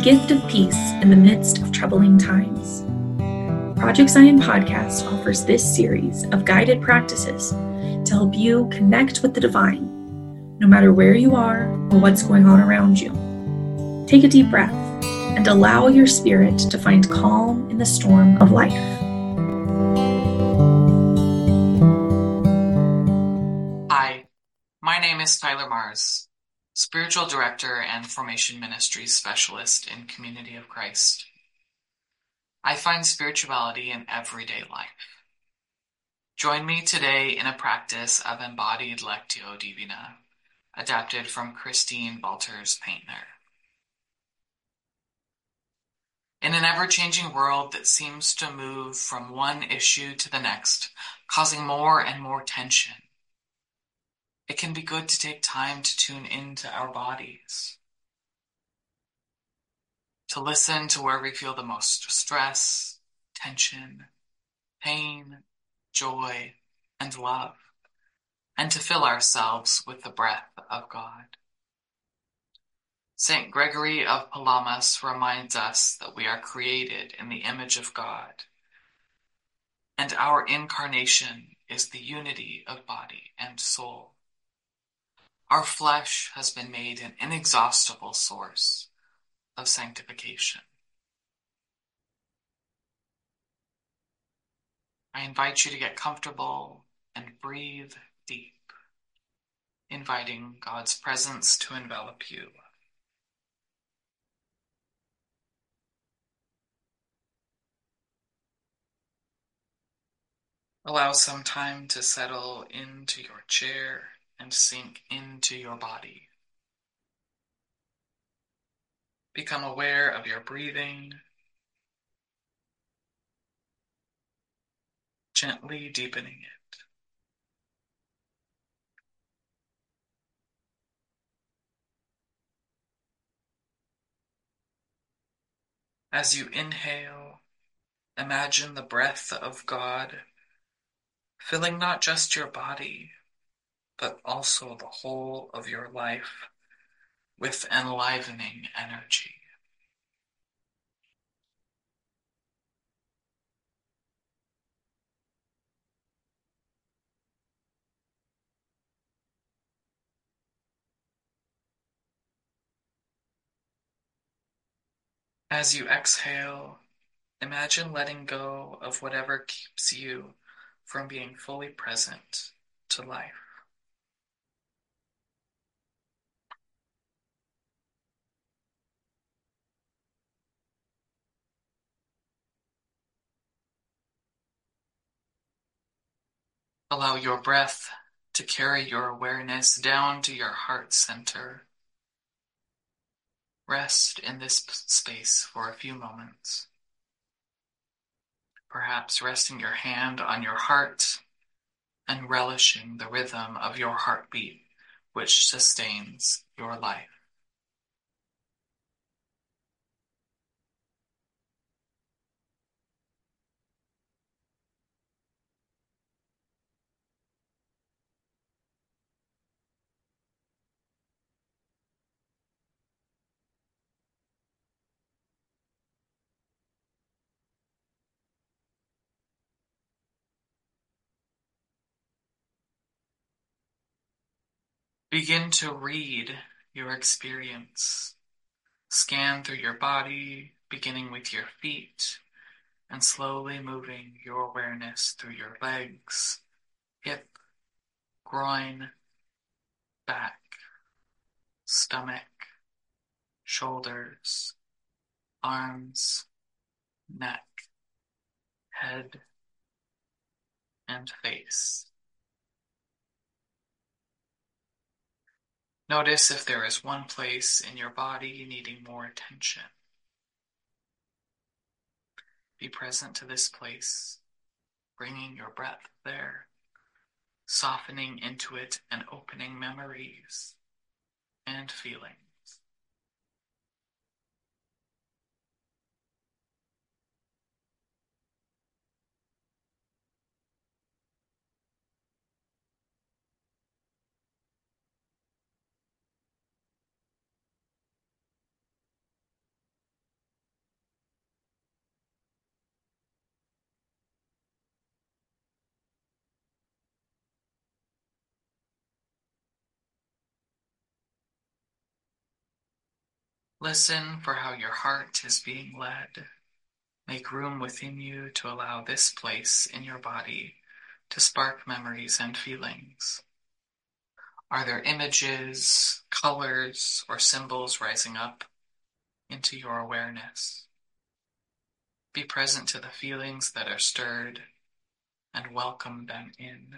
gift of peace in the midst of troubling times. Project Zion Podcast offers this series of guided practices to help you connect with the divine, no matter where you are or what's going on around you. Take a deep breath and allow your spirit to find calm in the storm of life. Hi, my name is Tyler Mars, Spiritual Director and Formation Ministries Specialist in Community of Christ. I find spirituality in everyday life. Join me today in a practice of embodied Lectio Divina, adapted from Christine Walters Paintner. In an ever-changing world that seems to move from one issue to the next, causing more and more tension, it can be good to take time to tune into our bodies, to listen to where we feel the most stress, tension, pain, joy, and love, and to fill ourselves with the breath of God. Saint Gregory of Palamas reminds us that we are created in the image of God, and our incarnation is the unity of body and soul. Our flesh has been made an inexhaustible source of sanctification. I invite you to get comfortable and breathe deep, inviting God's presence to envelop you. Allow some time to settle into your chair and sink into your body. Become aware of your breathing, gently deepening it. As you inhale, imagine the breath of God filling not just your body, but also the whole of your life with enlivening energy. As you exhale, imagine letting go of whatever keeps you from being fully present to life. Allow your breath to carry your awareness down to your heart center. Rest in this space for a few moments. Perhaps resting your hand on your heart and relishing the rhythm of your heartbeat, which sustains your life. Begin to read your experience. Scan through your body, beginning with your feet, and slowly moving your awareness through your legs, hip, groin, back, stomach, shoulders, arms, neck, head, and face. Notice if there is one place in your body needing more attention. Be present to this place, bringing your breath there, softening into it and opening memories and feelings. Listen for how your heart is being led. Make room within you to allow this place in your body to spark memories and feelings. Are there images, colors, or symbols rising up into your awareness? Be present to the feelings that are stirred and welcome them in.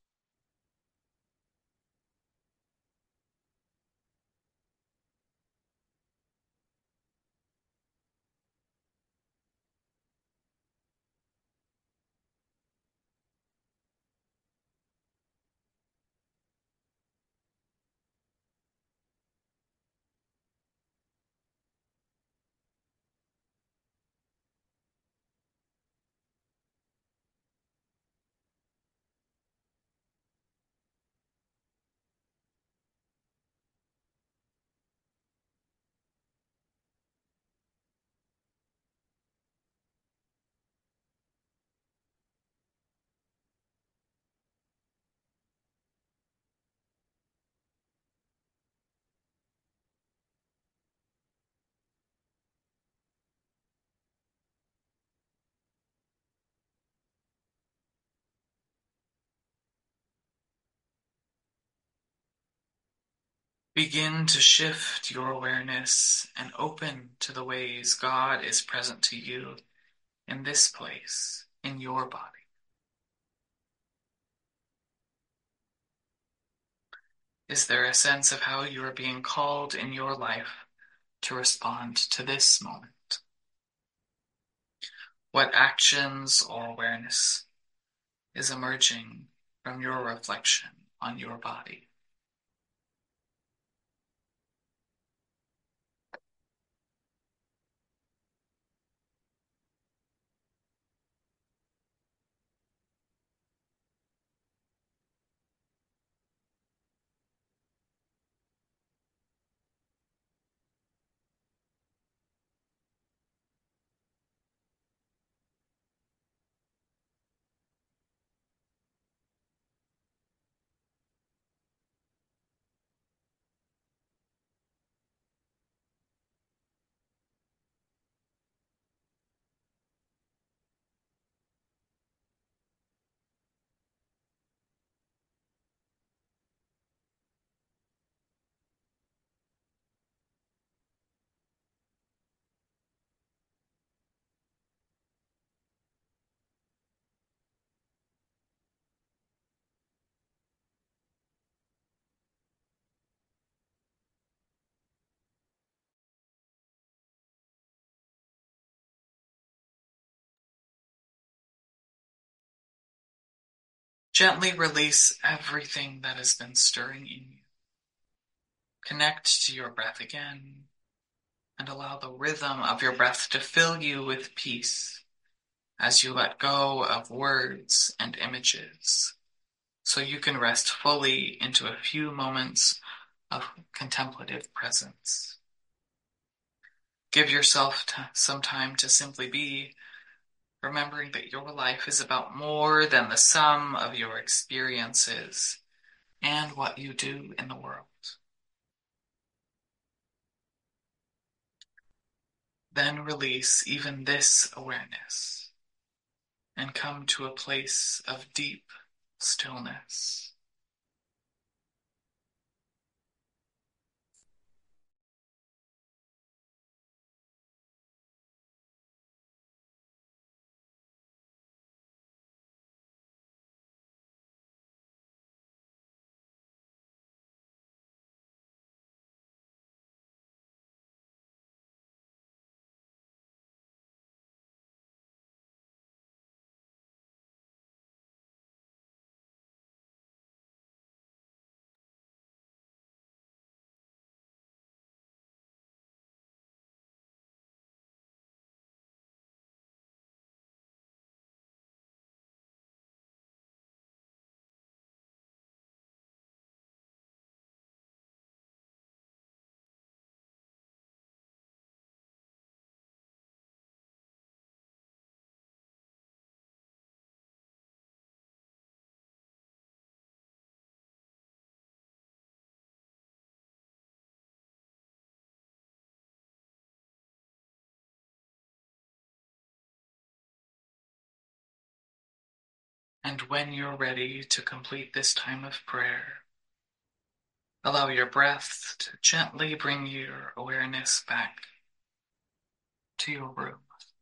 Begin to shift your awareness and open to the ways God is present to you in this place, in your body. Is there a sense of how you are being called in your life to respond to this moment? What actions or awareness is emerging from your reflection on your body? Gently release everything that has been stirring in you. Connect to your breath again and allow the rhythm of your breath to fill you with peace as you let go of words and images, so you can rest fully into a few moments of contemplative presence. Give yourself some time to simply be, remembering that your life is about more than the sum of your experiences and what you do in the world. Then release even this awareness and come to a place of deep stillness. And when you're ready to complete this time of prayer, allow your breath to gently bring your awareness back to your room.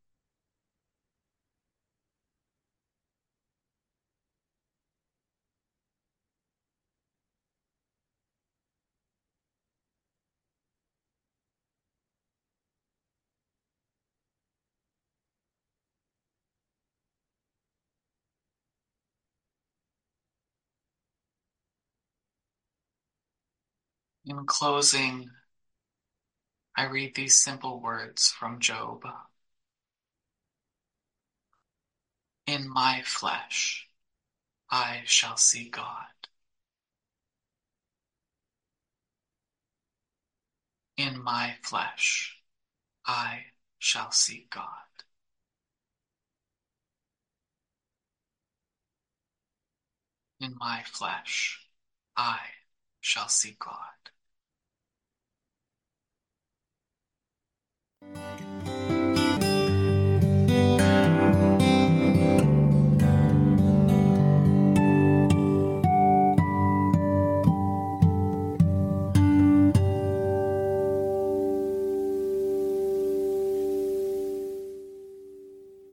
In closing, I read these simple words from Job. In my flesh, I shall see God. In my flesh, I shall see God. In my flesh, I shall see God.